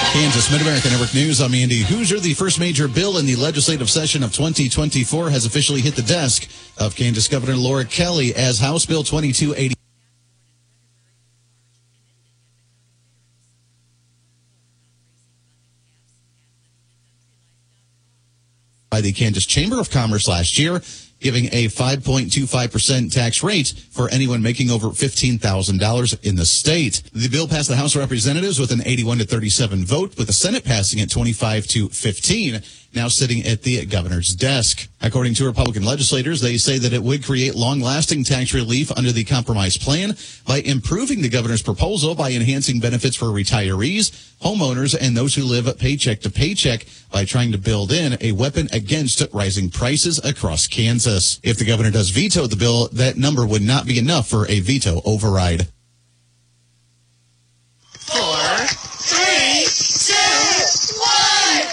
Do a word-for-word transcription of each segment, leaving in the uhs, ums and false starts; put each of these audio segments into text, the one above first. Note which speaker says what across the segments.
Speaker 1: Kansas Mid-America Network News. I'm Andy Hoosier. The first major bill in the legislative session of twenty twenty-four has officially hit the desk of Kansas Governor Laura Kelly as House Bill twenty-two eighty by the Kansas Chamber of Commerce last year, giving a five point two five percent tax rate for anyone making over fifteen thousand dollars in the state. The bill passed the House of Representatives with an eighty-one to thirty-seven vote, with the Senate passing at twenty-five to fifteen, now sitting at the governor's desk. According to Republican legislators, they say that it would create long-lasting tax relief under the compromise plan by improving the governor's proposal by enhancing benefits for retirees, homeowners, and those who live paycheck to paycheck by trying to build in a weapon against rising prices across Kansas. If the governor does veto the bill, that number would not be enough for a veto override.
Speaker 2: Four, three, two, one.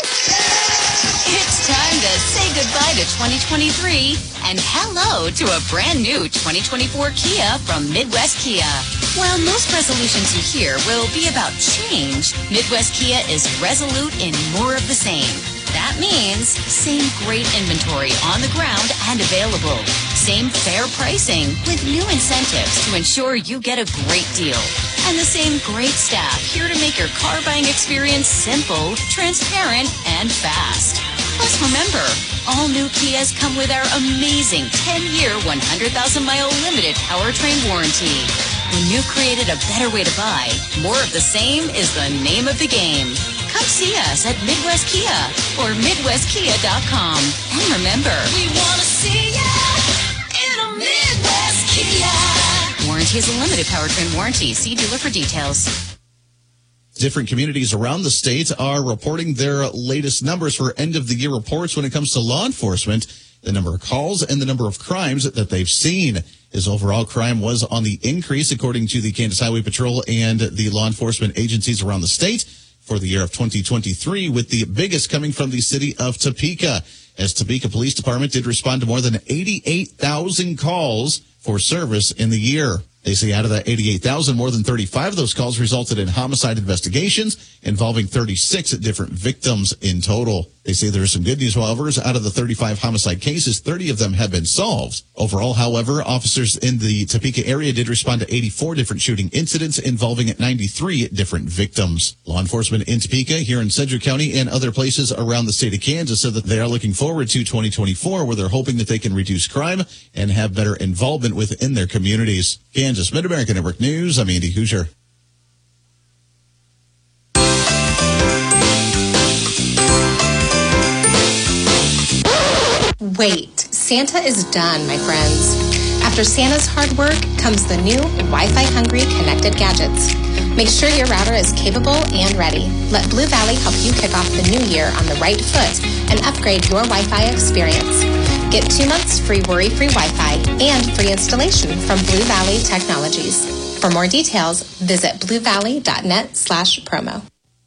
Speaker 2: It's time to say goodbye to twenty twenty-three and hello to a brand new twenty twenty-four Kia from Midwest Kia. While most resolutions you hear will be about change, Midwest Kia is resolute in more of the same. That means same great inventory on the ground and available. Same fair pricing with new incentives to ensure you get a great deal. And the same great staff here to make your car buying experience simple, transparent, and fast. Plus, remember, all new Kias come with our amazing ten-year, one hundred thousand mile limited powertrain warranty. When you created a better way to buy, more of the same is the name of the game. Come see us at Midwest Kia or Midwest Kia dot com. And remember, we want to see ya in a Midwest Kia. Warranty is a limited powertrain warranty. See dealer for details.
Speaker 1: Different communities around the state are reporting their latest numbers for end-of-the-year reports when it comes to law enforcement, the number of calls and the number of crimes that they've seen. As overall crime was on the increase, according to the Kansas Highway Patrol and the law enforcement agencies around the state for the year of twenty twenty-three, with the biggest coming from the city of Topeka, as Topeka Police Department did respond to more than eighty-eight thousand calls for service in the year. They say out of that eighty-eight thousand, more than thirty-five of those calls resulted in homicide investigations involving thirty-six different victims in total. They say there is some good news, however, as out of the thirty-five homicide cases, thirty of them have been solved. Overall, however, officers in the Topeka area did respond to eighty-four different shooting incidents involving ninety-three different victims. Law enforcement in Topeka, here in Sedgwick County, and other places around the state of Kansas said that they are looking forward to twenty twenty-four, where they're hoping that they can reduce crime and have better involvement within their communities. Kansas Mid-America Network News, I'm Andy Hoosier.
Speaker 3: Wait, Santa is done, my friends. After Santa's hard work comes the new Wi-Fi hungry connected gadgets. Make sure your router is capable and ready. Let Blue Valley help you kick off the new year on the right foot and upgrade your Wi-Fi experience. Get two months free worry-free Wi-Fi and free installation from Blue Valley Technologies. For more details, visit blue valley dot net slash promo.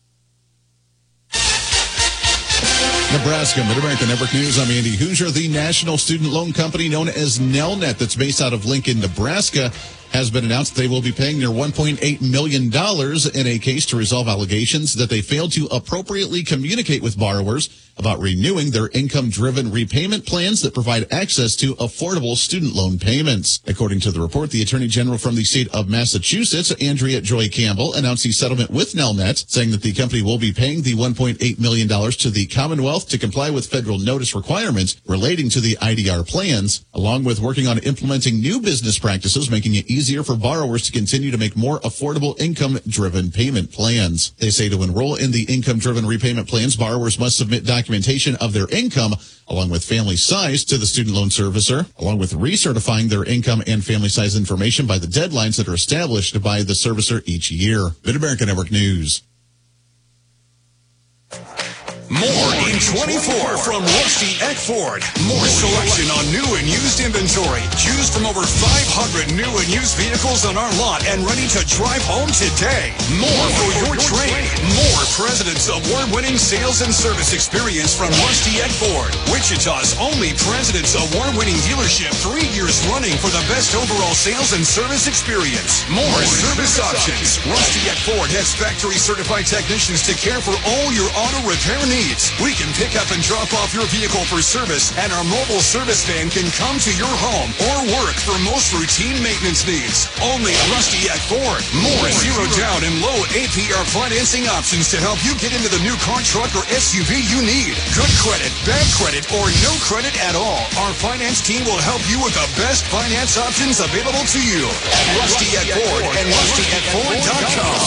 Speaker 1: Nebraska Mid-America Network News. I'm Andy Hoosier. The national student loan company known as Nelnet, that's based out of Lincoln, Nebraska, has been announced they will be paying near one point eight million dollars in a case to resolve allegations that they failed to appropriately communicate with borrowers about renewing their income-driven repayment plans that provide access to affordable student loan payments. According to the report, the Attorney General from the state of Massachusetts, Andrea Joy Campbell, announced the settlement with Nelnet, saying that the company will be paying the one point eight million dollars to the Commonwealth to comply with federal notice requirements relating to the I D R plans, along with working on implementing new business practices, making it easier for borrowers to continue to make more affordable income-driven payment plans. They say to enroll in the income-driven repayment plans, borrowers must submit documentation of their income along with family size to the student loan servicer, along with recertifying their income and family size information by the deadlines that are established by the servicer each year. Mid-America Network News.
Speaker 4: More in twenty-four from Rusty Eck Ford. More selection on new and used inventory. Choose from over five hundred new and used vehicles on our lot and ready to drive home today. More for your trade. More President's Award-winning sales and service experience from Rusty Eck Ford. Wichita's only President's Award-winning dealership, three years running for the best overall sales and service experience. More service options. Rusty Eck Ford has factory-certified technicians to care for all your auto repair needs. We can pick up and drop off your vehicle for service, and our mobile service van can come to your home or work for most routine maintenance needs. Only Rusty Eck Ford. More zero down and low A P R financing options to help you get into the new car, truck, or S U V you need. Good credit, bad credit, or no credit at all. Our finance team will help you with the best finance options available to you at Rusty Eck Ford and rusty eck ford dot com.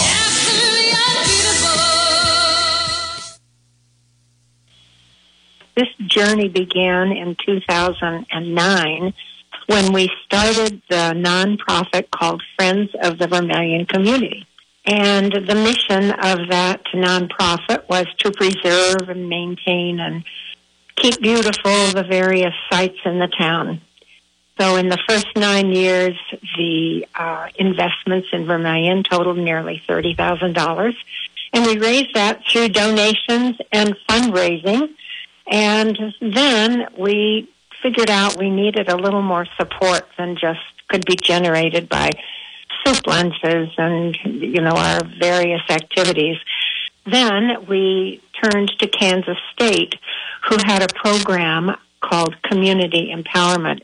Speaker 5: This journey began in two thousand nine when we started the nonprofit called Friends of the Vermilion Community. And the mission of that nonprofit was to preserve and maintain and keep beautiful the various sites in the town. So in the first nine years, the uh, investments in Vermilion totaled nearly thirty thousand dollars. And we raised that through donations and fundraising. And then we figured out we needed a little more support than just could be generated by soup lunches and, you know, our various activities. Then we turned to Kansas State, who had a program called Community Empowerment.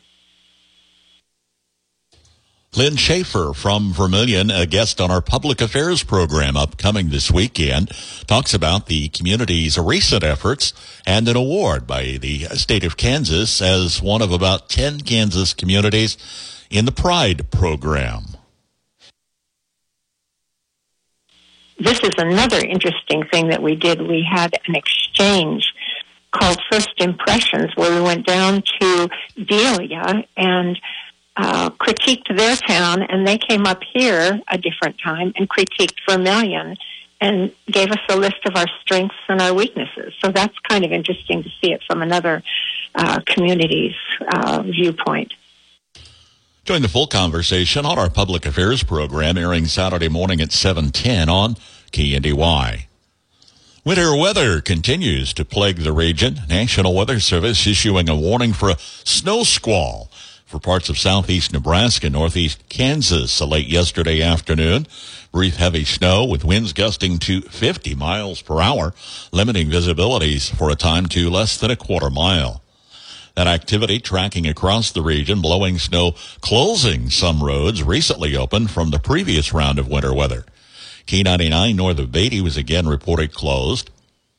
Speaker 6: Lynn Schaefer from Vermilion, a guest on our public affairs program upcoming this weekend, talks about the community's recent efforts and an award by the state of Kansas as one of about ten Kansas communities in the Pride program.
Speaker 5: This is another interesting thing that we did. We had an exchange called First Impressions, where we went down to Delia and Uh, critiqued their town, and they came up here a different time and critiqued Vermilion and gave us a list of our strengths and our weaknesses. So that's kind of interesting to see it from another uh, community's uh, viewpoint.
Speaker 6: Join the full conversation on our public affairs program airing Saturday morning at seven ten on K N D Y. Winter weather continues to plague the region. National Weather Service issuing a warning for a snow squall for parts of southeast Nebraska and northeast Kansas late yesterday afternoon. Brief heavy snow with winds gusting to fifty miles per hour, limiting visibilities for a time to less than a quarter mile. That activity tracking across the region, blowing snow, closing some roads recently opened from the previous round of winter weather. K ninety-nine north of Beatty was again reported closed.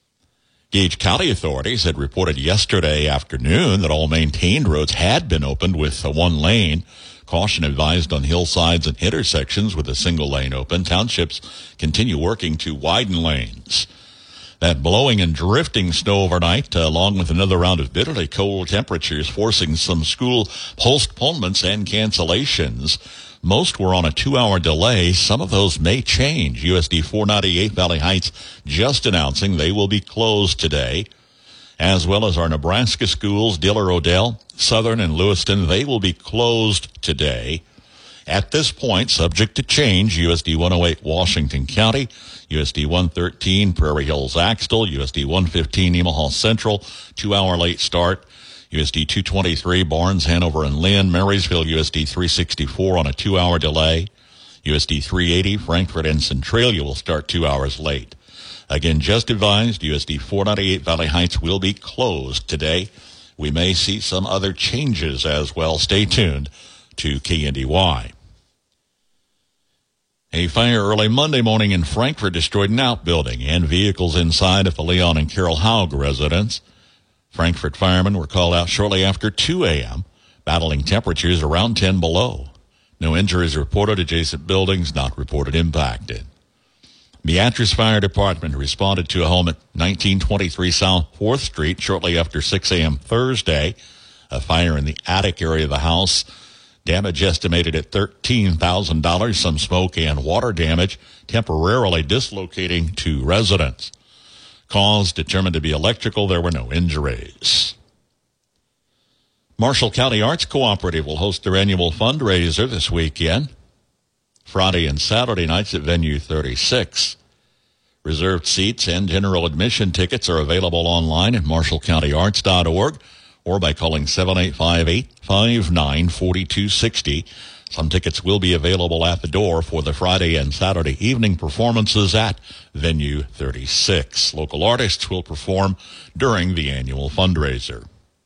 Speaker 6: Gage County authorities had reported yesterday afternoon that all maintained roads had been opened with a one lane. Caution advised on hillsides and intersections with a single lane open. Townships continue working to widen lanes. That blowing and drifting snow overnight, uh, along with another round of bitterly cold temperatures, forcing some school postponements and cancellations. Most were on a two-hour delay. Some of those may change. U S D four ninety-eight Valley Heights just announcing they will be closed today, as well as our Nebraska schools, Diller, Odell, Southern, and Lewiston. They will be closed today. At this point, subject to change, U S D one oh eight Washington County, U S D one thirteen Prairie Hills Axtell, U S D one fifteen Nemaha Central, two-hour late start. U S D two twenty-three Barnes, Hanover, and Lynn. Marysville, U S D three sixty-four on a two-hour delay. U S D three eighty Frankfort and Centralia will start two hours late. Again, just advised, U S D four ninety-eight Valley Heights will be closed today. We may see some other changes as well. Stay tuned to K N D Y. A fire early Monday morning in Frankfort destroyed an outbuilding and vehicles inside of the Leon and Carol Haug residence. Frankfort firemen were called out shortly after two a.m., battling temperatures around ten below. No injuries reported. Adjacent buildings not reported impacted. Beatrice Fire Department responded to a home at nineteen twenty-three South fourth Street shortly after six a.m. Thursday. A fire in the attic area of the house. Damage estimated at thirteen thousand dollars. Some smoke and water damage temporarily dislocating two residents. Cause determined to be electrical. There were no injuries. Marshall County Arts Cooperative will host their annual fundraiser this weekend, Friday and Saturday nights at Venue thirty-six. Reserved seats and general admission tickets are available online at marshall county arts dot org or by calling seven eight five, eight five nine, four two six zero. Some tickets will be available at the door for the Friday and Saturday evening performances at Venue thirty-six. Local artists will perform during the annual fundraiser.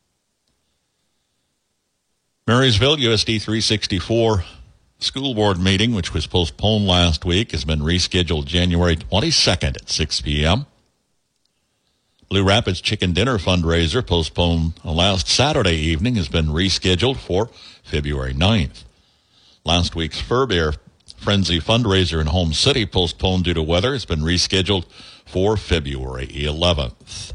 Speaker 6: Marysville U S D three sixty-four school board meeting, which was postponed last week, has been rescheduled January twenty-second at six p.m. Blue Rapids Chicken Dinner fundraiser, postponed last Saturday evening, has been rescheduled for February ninth. Last week's Fur Bear Frenzy fundraiser in Home City, postponed due to weather, has been rescheduled for February eleventh.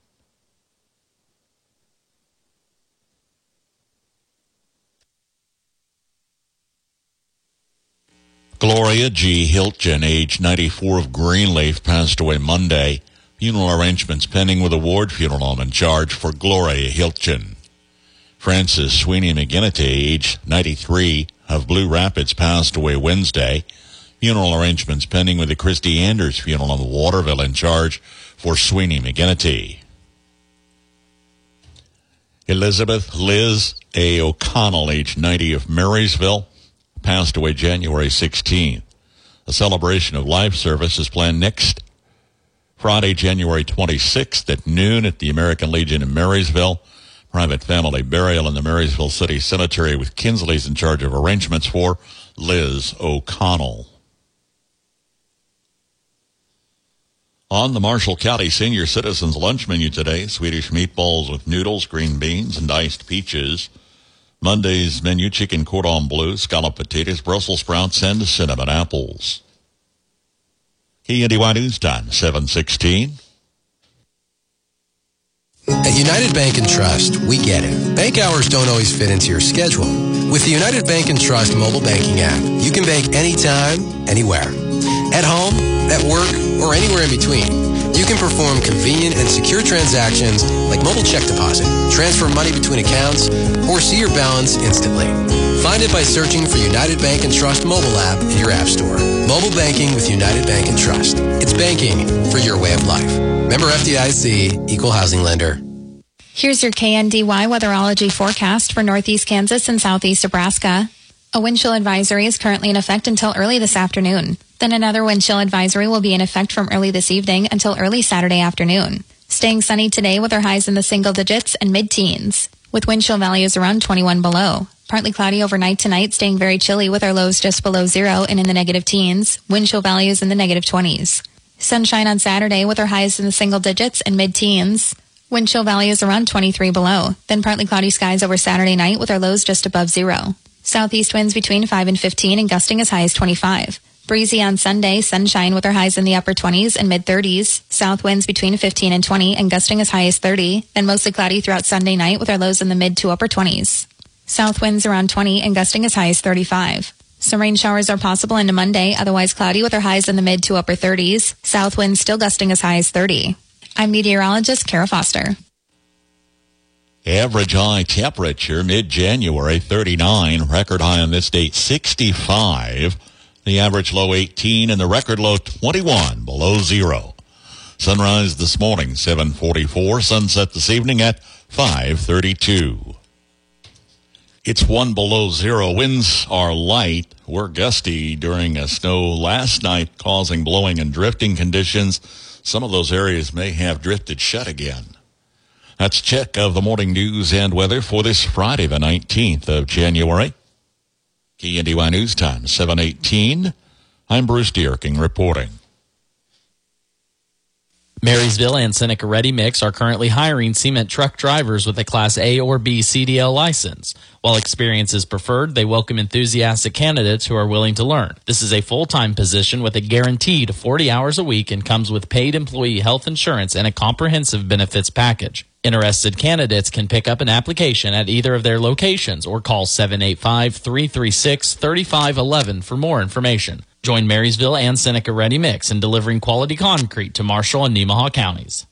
Speaker 6: Gloria G. Hilton, age ninety-four, of Greenleaf, passed away Monday. Funeral arrangements pending with a ward funeral home in charge for Gloria Hilton. Francis Sweeney McGinnity, age ninety-three, of Blue Rapids, passed away Wednesday. Funeral arrangements pending with the Christy Anders Funeral Home of Waterville in charge for Sweeney McGinnity. Elizabeth Liz A. O'Connell, age ninety, of Marysville, passed away January sixteenth. A celebration of life service is planned next Friday, January twenty-sixth at noon at the American Legion in Marysville. Private family burial in the Marysville City Cemetery with Kinsley's in charge of arrangements for Liz O'Connell. On the Marshall County Senior Citizens Lunch menu today, Swedish meatballs with noodles, green beans, and diced peaches. Monday's menu, chicken cordon bleu, scalloped potatoes, Brussels sprouts, and cinnamon apples. K N D Y News Time, seven sixteen.
Speaker 7: At United Bank and Trust, we get it. Bank hours don't always fit into your schedule. With the United Bank and Trust mobile banking app, you can bank anytime, anywhere. At home, at work, or anywhere in between. You can perform convenient and secure transactions like mobile check deposit, transfer money between accounts, or see your balance instantly. Find it by searching for United Bank and Trust mobile app in your app store. Mobile banking with United Bank and Trust. It's banking for your way of life. Member F D I C, Equal Housing Lender.
Speaker 3: Here's your K N D Y weatherology forecast for northeast Kansas and southeast Nebraska. A wind chill advisory is currently in effect until early this afternoon. Then another wind chill advisory will be in effect from early this evening until early Saturday afternoon. Staying sunny today with our highs in the single digits and mid-teens, with wind chill values around twenty-one below. Partly cloudy overnight tonight, staying very chilly with our lows just below zero and in the negative teens, wind chill values in the negative twenties. Sunshine on Saturday with our highs in the single digits and mid-teens. Wind chill values around twenty-three below. Then partly cloudy skies over Saturday night with our lows just above zero. Southeast winds between five and fifteen and gusting as high as twenty-five. Breezy on Sunday, sunshine with our highs in the upper twenties and mid-thirties. South winds between fifteen and twenty and gusting as high as thirty. And mostly cloudy throughout Sunday night with our lows in the mid to upper twenties. South winds around twenty and gusting as high as thirty-five. Some rain showers are possible into Monday, otherwise cloudy with our highs in the mid to upper thirties. South winds still gusting as high as thirty. I'm meteorologist Kara Foster.
Speaker 6: Average high temperature mid-January thirty-nine, record high on this date sixty-five, the average low eighteen, and the record low twenty-one, below zero. Sunrise this morning seven forty-four, sunset this evening at five thirty-two. It's one below zero. Winds are light. Were gusty during a snow last night, causing blowing and drifting conditions. Some of those areas may have drifted shut again. That's a check of the morning news and weather for this Friday, the nineteenth of January. K N D Y News Time, seven eighteen. I'm Bruce Dierking reporting.
Speaker 8: Marysville and Seneca Ready Mix are currently hiring cement truck drivers with a Class A or B C D L license. While experience is preferred, they welcome enthusiastic candidates who are willing to learn. This is a full-time position with a guaranteed forty hours a week and comes with paid employee health insurance and a comprehensive benefits package. Interested candidates can pick up an application at either of their locations or call seven eight five, three three six, three five one one for more information. Join Marysville and Seneca Ready Mix in delivering quality concrete to Marshall and Nemaha counties.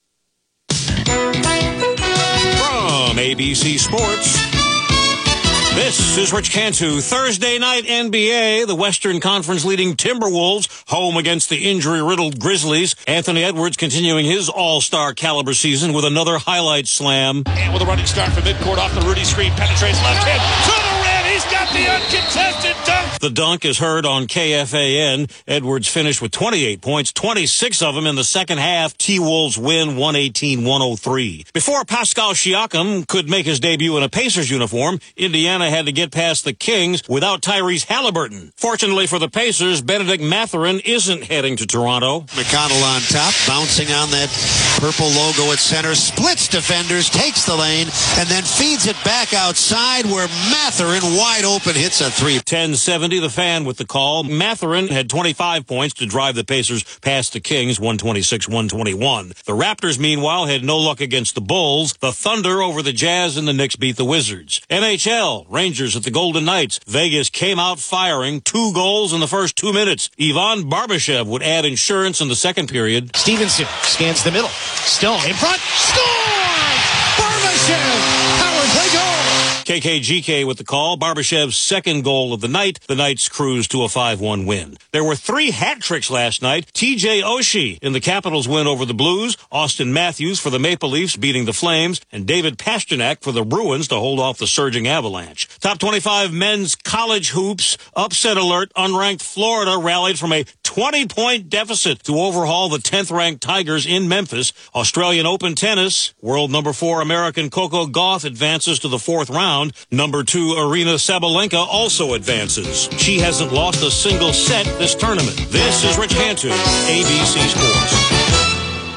Speaker 9: From A B C Sports, this is Rich Cantu. Thursday night N B A, the Western Conference leading Timberwolves home against the injury-riddled Grizzlies. Anthony Edwards continuing his all-star caliber season with another highlight slam.
Speaker 10: And with a running start from midcourt off the Rudy screen, penetrates left hand to the rim. He's got the uncontested dunk.
Speaker 9: The dunk is heard on K F A N. Edwards finished with twenty-eight points, twenty-six of them in the second half. T-Wolves win one eighteen one oh three. Before Pascal Siakam could make his debut in a Pacers uniform, Indiana had to get past the Kings without Tyrese Halliburton. Fortunately for the Pacers, Benedict Mathurin isn't heading to Toronto.
Speaker 11: McConnell on top, bouncing on that purple logo at center, splits defenders, takes the lane, and then feeds it back outside where Mathurin, wide open, hits a three.
Speaker 9: ten seventy, the Fan with the call. Mathurin had twenty-five points to drive the Pacers past the Kings, one twenty-six one twenty-one. The Raptors, meanwhile, had no luck against the Bulls. The Thunder over the Jazz, and the Knicks beat the Wizards. N H L, Rangers at the Golden Knights. Vegas came out firing, two goals in the first two minutes. Ivan Barbashev would add insurance in the second period.
Speaker 12: Stevenson scans the middle. Stone in front. Score! Barbashev! Power play goal!
Speaker 9: K K G K with the call. Barbashev's second goal of the night. The Knights cruised to a five one win. There were three hat tricks last night. T J Oshie in the Capitals win over the Blues. Austin Matthews for the Maple Leafs beating the Flames. And David Pasternak for the Bruins to hold off the surging Avalanche. Top twenty-five men's college hoops. Upset alert. Unranked Florida rallied from a twenty-point deficit to overhaul the tenth-ranked Tigers in Memphis. Australian Open tennis. World number four American Coco Gauff advances to the fourth round. Number two Arina Sabalenka also advances. She hasn't lost a single set this tournament. This is Rich Cantu, A B C Sports.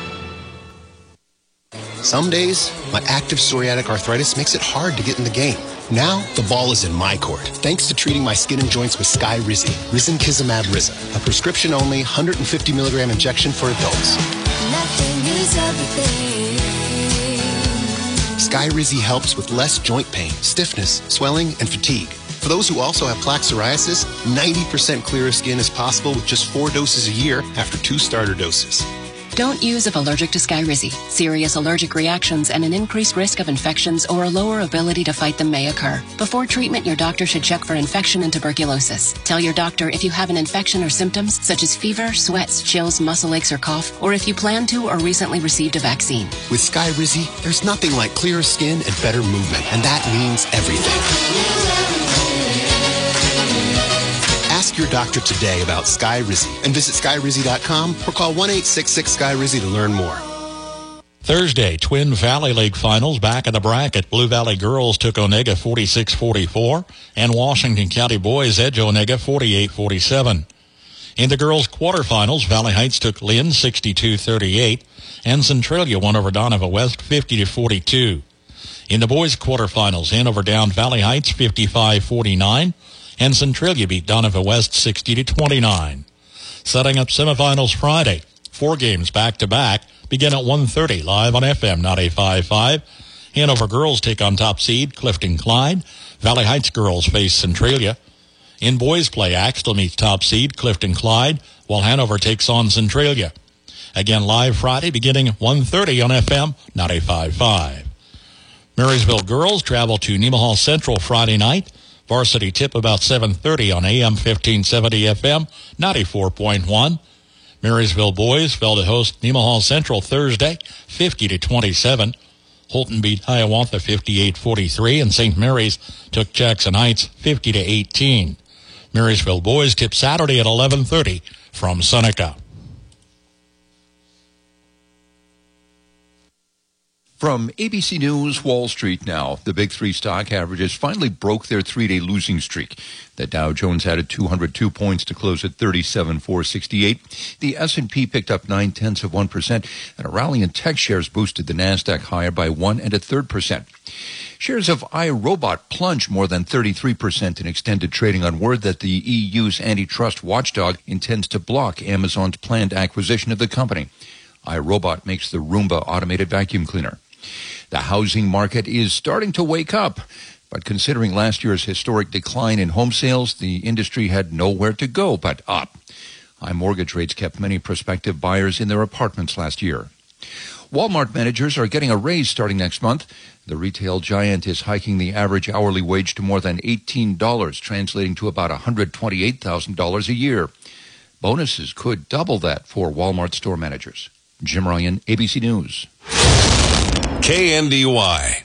Speaker 13: Some days, my active psoriatic arthritis makes it hard to get in the game. Now, the ball is in my court, thanks to treating my skin and joints with Skyrizi, Risankizumab Riza, a prescription-only one hundred fifty milligram injection for adults.
Speaker 14: Nothing is everything.
Speaker 13: Skyrizi helps with less joint pain, stiffness, swelling, and fatigue. For those who also have plaque psoriasis, ninety percent clearer skin is possible with just four doses a year after two starter doses.
Speaker 15: Don't use if allergic to Skyrizi. Serious allergic reactions and an increased risk of infections or a lower ability to fight them may occur. Before treatment, your doctor should check for infection and tuberculosis. Tell your doctor if you have an infection or symptoms such as fever, sweats, chills, muscle aches, or cough, or if you plan to or recently received a vaccine.
Speaker 13: With Skyrizi, there's nothing like clearer skin and better movement, and that means everything. Ask your doctor today about Skyrizi and visit Skyrizi dot com or call one eight six six Skyrizi to learn more.
Speaker 6: Thursday, Twin Valley League Finals back in the bracket. Blue Valley girls took Onega forty-six forty-four, and Washington County boys edge Onega forty-eight forty-seven. In the girls' quarterfinals, Valley Heights took Lynn sixty-two thirty-eight, and Centralia won over Donovan West fifty to forty-two. In the boys' quarterfinals, Hanover downed Valley Heights fifty-five forty-nine, and Centralia beat Donovan West sixty to twenty-nine. Setting up semifinals Friday. Four games back-to-back begin at one thirty live on F M ninety-five point five. Hanover girls take on top seed Clifton Clyde. Valley Heights girls face Centralia. In boys play, Axtell meets top seed Clifton Clyde, while Hanover takes on Centralia. Again live Friday beginning at one thirty on F M ninety-five point five. Marysville girls travel to Nemaha Central Friday night. Varsity tip about seven thirty on A M fifteen seventy F M ninety-four point one. Marysville boys fell to host Nemaha Central Thursday fifty to twenty-seven. Holton beat Hiawatha fifty-eight forty-three, and Saint Mary's took Jackson Heights fifty to eighteen. Marysville boys tip Saturday at eleven thirty from Seneca.
Speaker 16: From A B C News, Wall Street now. The big three stock averages finally broke their three-day losing streak. The Dow Jones added two hundred two points to close at thirty-seven four sixty-eight. The S and P picked up nine-tenths of one percent, and a rally in tech shares boosted the NASDAQ higher by one and a third percent. Shares of iRobot plunged more than thirty-three percent in extended trading on word that the E U's antitrust watchdog intends to block Amazon's planned acquisition of the company. iRobot makes the Roomba automated vacuum cleaner. The housing market is starting to wake up. But considering last year's historic decline in home sales, the industry had nowhere to go but up. High mortgage rates kept many prospective buyers in their apartments last year. Walmart managers are getting a raise starting next month. The retail giant is hiking the average hourly wage to more than eighteen dollars, translating to about one hundred twenty-eight thousand dollars a year. Bonuses could double that for Walmart store managers. Jim Ryan, A B C News.
Speaker 4: K N D Y.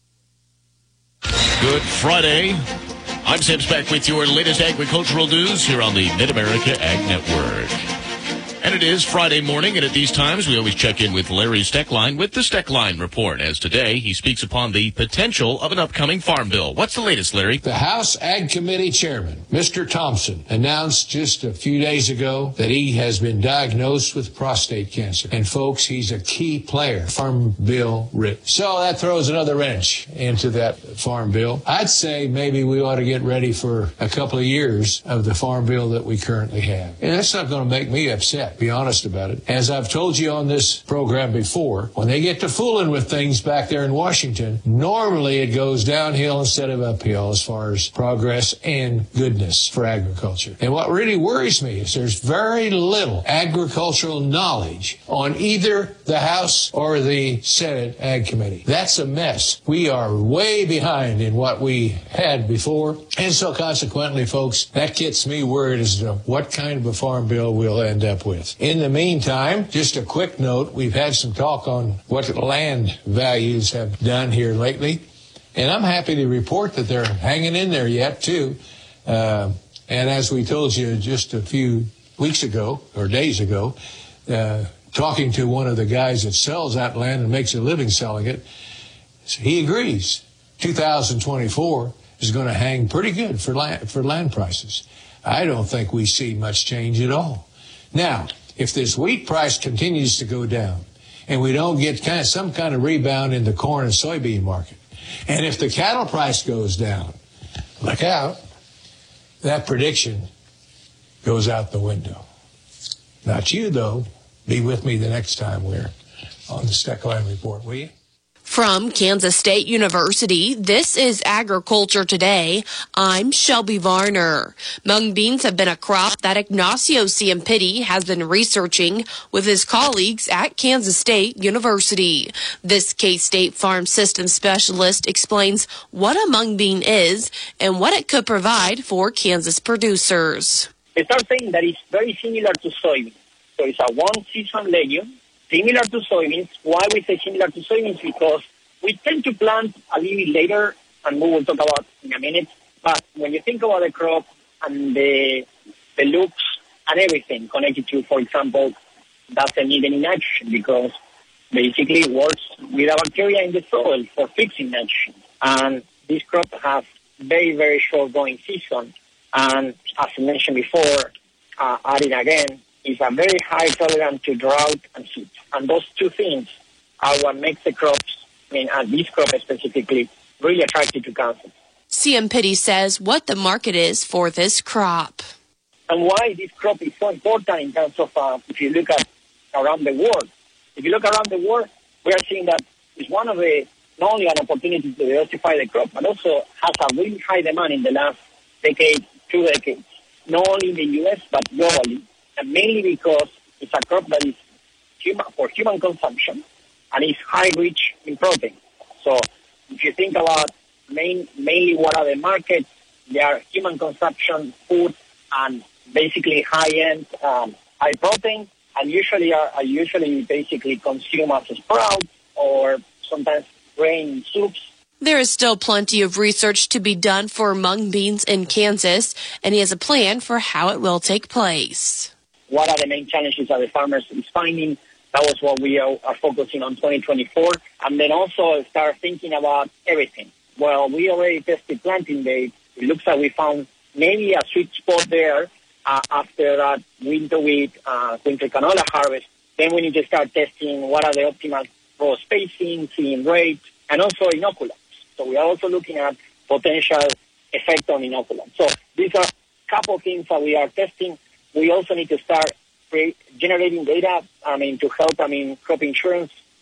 Speaker 17: Good Friday. I'm Sam Speck with your latest agricultural news here on the Mid-America Ag Network. And it is Friday morning, and at these times we always check in with Larry Steckline with the Steckline Report, as today he speaks upon the potential of an upcoming farm bill. What's the latest, Larry?
Speaker 18: The House Ag Committee Chairman, Mister Thompson, announced just a few days ago that he has been diagnosed with prostate cancer. And folks, he's a key player. Farm bill written. So that throws another wrench into that farm bill. I'd say maybe we ought to get ready for a couple of years of the farm bill that we currently have. And that's not going to make me upset. Be honest about it. As I've told you on this program before, when they get to fooling with things back there in Washington, normally it goes downhill instead of uphill as far as progress and goodness for agriculture. And what really worries me is there's very little agricultural knowledge on either the House or the Senate Ag Committee. That's a mess. We are way behind in what we had before. And so consequently, folks, that gets me worried as to what kind of a farm bill we'll end up with. In the meantime, just a quick note, we've had some talk on what land values have done here lately, and I'm happy to report that they're hanging in there yet, too. Uh, and as we told you just a few weeks ago, or days ago, uh, talking to one of the guys that sells that land and makes a living selling it, he agrees two thousand twenty-four is going to hang pretty good for land, for land prices. I don't think we see much change at all. Now, if this wheat price continues to go down and we don't get kind of some kind of rebound in the corn and soybean market, and if the cattle price goes down, look out, that prediction goes out the window. Not you, though. Be with me the next time we're on the Steckline Report, will you?
Speaker 19: From Kansas State University, this is Agriculture Today. I'm Shelby Varner. Mung beans have been a crop that Ignacio Ciampiti has been researching with his colleagues at Kansas State University. This K-State Farm System specialist explains what a mung bean is and what it could provide for Kansas producers.
Speaker 20: It's something that is very similar to soybeans. So it's a one-season legume. Similar to soybeans. Why we say similar to soybeans? Because we tend to plant a little bit later, and we will talk about in a minute. But when you think about the crop and the the looks and everything connected to, for example, doesn't need any nitrogen because basically it works with a bacteria in the soil for fixing nitrogen. And this crop has very, very short growing season. And as I mentioned before, uh, adding again, is a very high tolerance to drought and heat. And those two things are what makes the crops, I mean, and this crop specifically, really attractive to Kansas.
Speaker 19: Ciampiti says what the market is for this crop.
Speaker 20: And why this crop is so important in terms of, uh, if you look at around the world. If you look around the world, we are seeing that it's one of the, not only an opportunity to diversify the crop, but also has a really high demand in the last decade, two decades. Not only in the U S, but globally. And mainly because it's a crop that is human, for human consumption and is high rich in protein. So if you think about main, mainly what are the markets, they are human consumption, food, and basically high-end, um, high protein, and usually are, are usually basically consumed as a sprout or sometimes grain soups.
Speaker 19: There is still plenty of research to be done for mung beans in Kansas, and he has a plan for how it will take place.
Speaker 20: What are the main challenges that the farmers is finding? That was what we are, are focusing on twenty twenty-four. And then also start thinking about everything. Well, we already tested planting date. It looks like we found maybe a sweet spot there uh, after that winter wheat, uh, winter canola harvest. Then we need to start testing what are the optimal row spacing, seed rate, and also inoculants. So we are also looking at potential effect on inoculants. So these are a couple of things that we are testing. We also need to start create, generating data, I mean, to help, I mean, crop insurance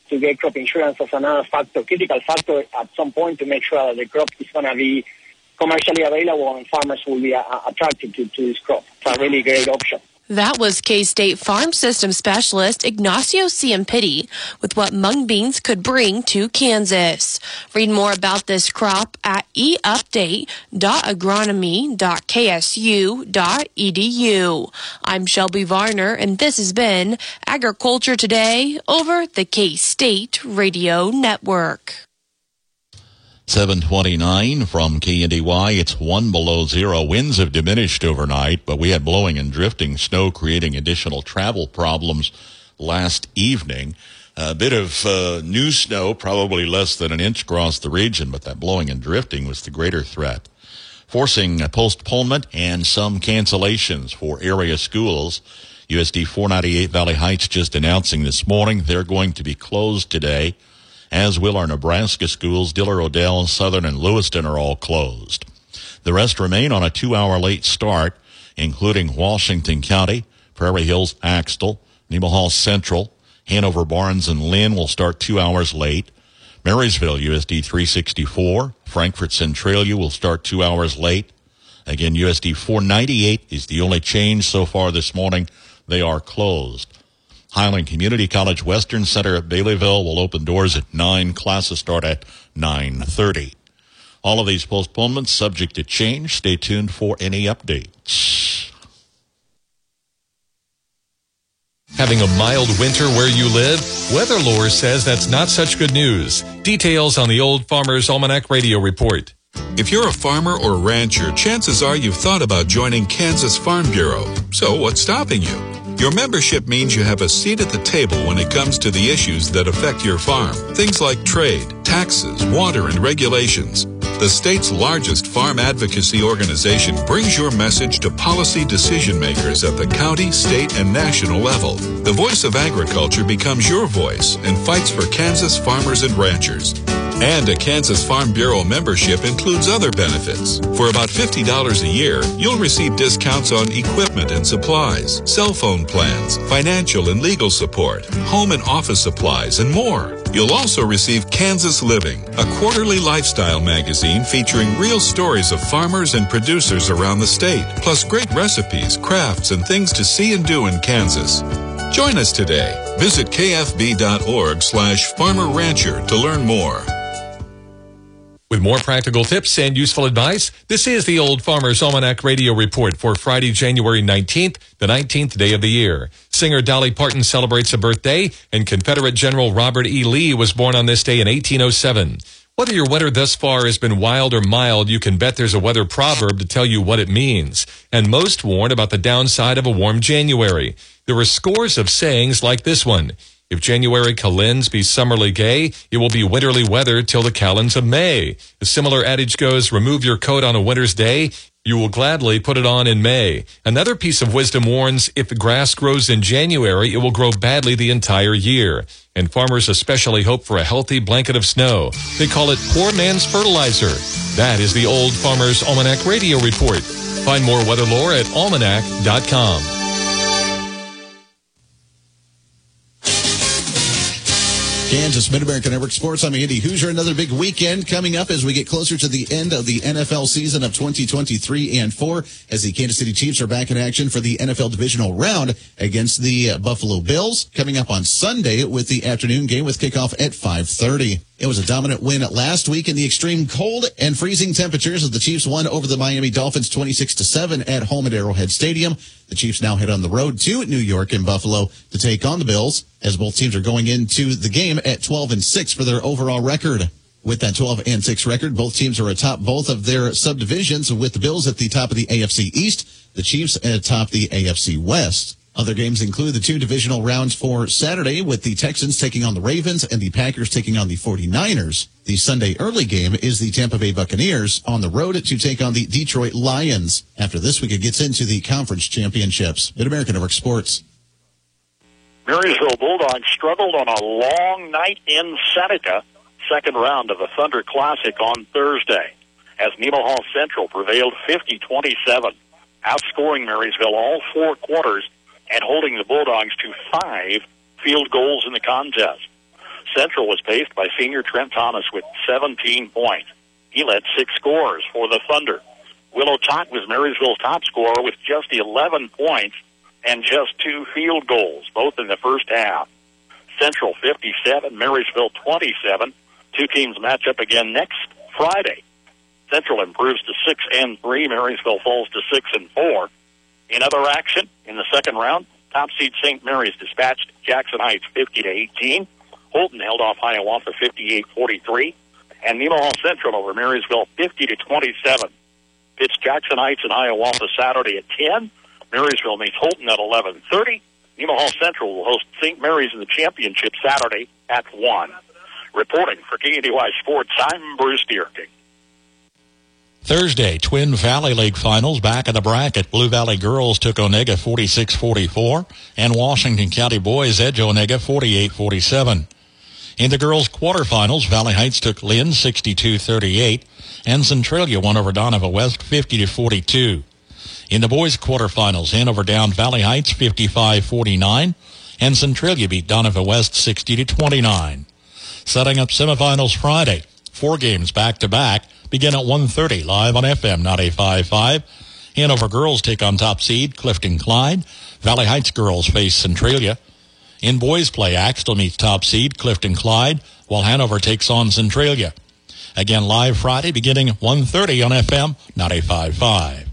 Speaker 20: to get crop insurance as another factor, critical factor at some point to make sure that the crop is going to be commercially available and farmers will be uh, attracted to, to this crop. It's a really great option.
Speaker 19: That was K-State Farm System Specialist Ignacio Ciampiti with what mung beans could bring to Kansas. Read more about this crop at e update dot agronomy dot k s u dot e d u. I'm Shelby Varner, and this has been Agriculture Today over the K-State Radio Network.
Speaker 6: seven twenty-nine from K N D Y. It's one below zero. Winds have diminished overnight, but we had blowing and drifting snow creating additional travel problems last evening. A bit of uh, new snow, probably less than an inch across the region, but that blowing and drifting was the greater threat, forcing a postponement and some cancellations for area schools. U S D four ninety-eight Valley Heights just announcing this morning they're going to be closed today, as will our Nebraska schools. Diller, Odell, Southern, and Lewiston are all closed. The rest remain on a two-hour late start, including Washington County, Prairie Hills, Axtell, Nemaha Central, Hanover, Barnes, and Lynn will start two hours late. Marysville, U S D three sixty-four, Frankfort Centralia will start two hours late. Again, U S D four ninety-eight is the only change so far this morning. They are closed. Highland Community College Western Center at Baileyville will open doors at nine. Classes start at nine thirty. All of these postponements subject to change. Stay tuned for any updates.
Speaker 21: Having a mild winter where you live? WeatherLore says that's not such good news. Details on the Old Farmer's Almanac Radio Report.
Speaker 22: If you're a farmer or rancher, chances are you've thought about joining Kansas Farm Bureau. So what's stopping you? Your membership means you have a seat at the table when it comes to the issues that affect your farm. Things like trade, taxes, water, and regulations. The state's largest farm advocacy organization brings your message to policy decision makers at the county, state, and national level. The voice of agriculture becomes your voice and fights for Kansas farmers and ranchers. And a Kansas Farm Bureau membership includes other benefits. For about fifty dollars a year, you'll receive discounts on equipment and supplies, cell phone plans, financial and legal support, home and office supplies, and more. You'll also receive Kansas Living, a quarterly lifestyle magazine featuring real stories of farmers and producers around the state, plus great recipes, crafts, and things to see and do in Kansas. Join us today. Visit kfb.org slash farmer rancher to learn more.
Speaker 21: With more practical tips and useful advice, this is the Old Farmer's Almanac Radio Report for Friday, January nineteenth, the nineteenth day of the year. Singer Dolly Parton celebrates a birthday, and Confederate General Robert E. Lee was born on this day in eighteen oh seven. Whether your winter thus far has been wild or mild, you can bet there's a weather proverb to tell you what it means. And most warn about the downside of a warm January. There are scores of sayings like this one. If January calends be summerly gay, it will be winterly weather till the calends of May. A similar adage goes, remove your coat on a winter's day, you will gladly put it on in May. Another piece of wisdom warns, if the grass grows in January, it will grow badly the entire year. And farmers especially hope for a healthy blanket of snow. They call it poor man's fertilizer. That is the Old Farmer's Almanac Radio Report. Find more weather lore at almanac dot com.
Speaker 1: Kansas Mid-America Network Sports. I'm Andy Hoosier. Another big weekend coming up as we get closer to the end of the N F L season of twenty twenty-three and four, as the Kansas City Chiefs are back in action for the N F L divisional round against the uh, Buffalo Bills, coming up on Sunday with the afternoon game with kickoff at five thirty. It was a dominant win last week in the extreme cold and freezing temperatures as the Chiefs won over the Miami Dolphins twenty-six to seven at home at Arrowhead Stadium. The Chiefs now head on the road to New York and Buffalo to take on the Bills, as both teams are going into the game at twelve and six for their overall record. With that twelve and six record, both teams are atop both of their subdivisions, with the Bills at the top of the A F C East, the Chiefs atop the A F C West. Other games include the two divisional rounds for Saturday, with the Texans taking on the Ravens and the Packers taking on the forty-niners. The Sunday early game is the Tampa Bay Buccaneers on the road to take on the Detroit Lions. After this week, it gets into the conference championships. Mid-America Network Sports.
Speaker 23: Marysville Bulldogs struggled on a long night in Seneca, second round of the Thunder Classic on Thursday, as Nemaha Central prevailed fifty twenty-seven, outscoring Marysville all four quarters and holding the Bulldogs to five field goals in the contest. Central was paced by senior Trent Thomas with seventeen points. He led six scores for the Thunder. Willow Tot was Marysville's top scorer with just eleven points and just two field goals, both in the first half. Central fifty-seven, Marysville twenty-seven. Two teams match up again next Friday. Central improves to six and three. Marysville falls to six and four. In other action, in the second round, top seed Saint Mary's dispatched Jackson Heights fifty to eighteen. Holton held off Hiawatha fifty-eight forty-three, and Nemaha Central over Marysville fifty to twenty-seven. It's Jackson Heights and Hiawatha Saturday at ten. Marysville meets Holton at eleven thirty. Nemaha Central will host Saint Mary's in the championship Saturday at one. Reporting for K N D Y Sports, I'm Bruce Dierking.
Speaker 6: Thursday, Twin Valley League Finals back in the bracket. Blue Valley Girls took Onega forty-six forty-four, and Washington County Boys edge Onega forty-eight forty-seven. In the girls' quarterfinals, Valley Heights took Lynn sixty-two thirty-eight, and Centralia won over Donovan West fifty to forty-two. In the boys' quarterfinals, Hanover downed Valley Heights fifty-five forty-nine, and Centralia beat Donovan West sixty to twenty-nine. Setting up semifinals Friday, four games back-to-back begin at one thirty live on F M ninety-five point five. Hanover girls take on top seed Clifton Clyde. Valley Heights girls face Centralia. In boys play, Axtell meets top seed Clifton Clyde, while Hanover takes on Centralia. Again live Friday beginning at one thirty on F M ninety-five point five.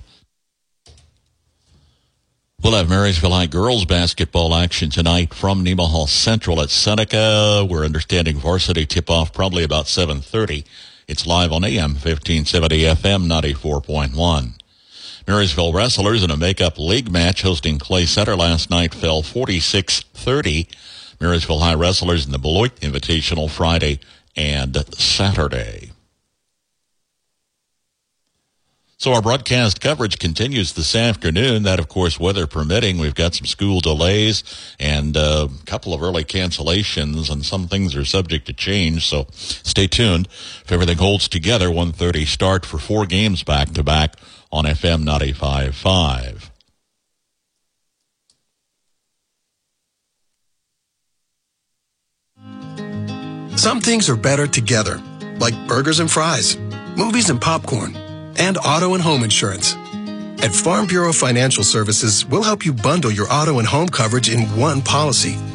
Speaker 6: We'll have Marysville High girls basketball action tonight from Nemaha Central at Seneca. We're understanding varsity tip-off probably about seven thirty. It's live on A M fifteen seventy F M ninety-four point one. Marysville Wrestlers in a make-up league match hosting Clay Center last night fell forty-six thirty. Marysville High Wrestlers in the Beloit Invitational Friday and Saturday. So our broadcast coverage continues this afternoon. That, of course, weather permitting. We've got some school delays and a couple of early cancellations, and some things are subject to change. So stay tuned. If everything holds together, one thirty start for four games back-to-back on F M ninety-five point five.
Speaker 2: Some things are better together, like burgers and fries, movies and popcorn, and auto and home insurance. At Farm Bureau Financial Services, we'll help you bundle your auto and home coverage in one policy.